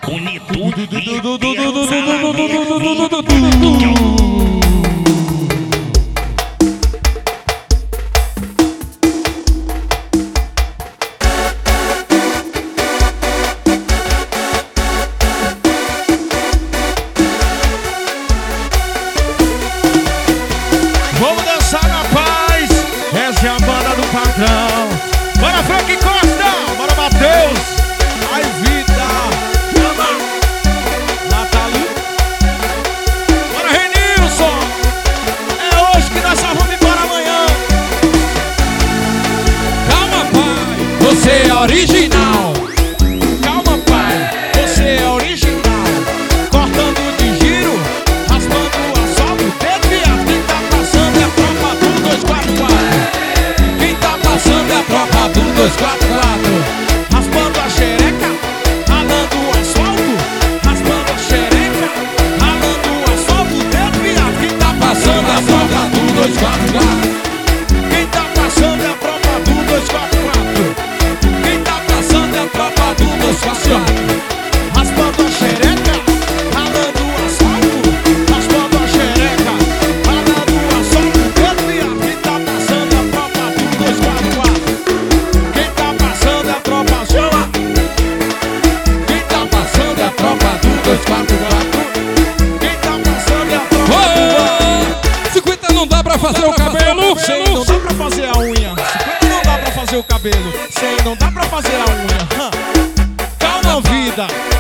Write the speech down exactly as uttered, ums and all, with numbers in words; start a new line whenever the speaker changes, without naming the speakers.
Bonito.
Vamos dançar na paz. Essa é a banda do patrão. Bora, Frank Costa. Bora, Matheus. Ai, vida. Nathalie. Bora, Renilson. É hoje que nós só vamos embora amanhã.
Calma, pai, você é original.
Calma, pai, você é original. Cortando de giro, raspando o asfalto, desviado. Quem tá passando é a tropa do dois quatro quatro. Quem tá passando é a tropa do dois quatro quatro. Raspando a xereca, ralando o asfalto. Raspando a xereca, ralando o asfalto, desviado. Quem tá passando é a tropa do dois quatro quatro. Quem tá passando é a tropa do dois quatro quatro. Quem tá passando é a tropa do dois quatro quatro. Raspando a xereca, ralando o asfalto. Raspando a xereca, ralando o asfalto, desviado. Quem tá passando é a tropa do dois quatro quatro. Quem tá passando é a tropa sua. Quem tá passando é a tropa do dois quatro quatro. Quem tá passando é a tropa do
cinquenta não dá pra fazer o cabelo.
cem não dá pra fazer a unha. cinquenta não dá pra fazer o cabelo. cem não dá pra fazer a unha. Hã. Calma, vida.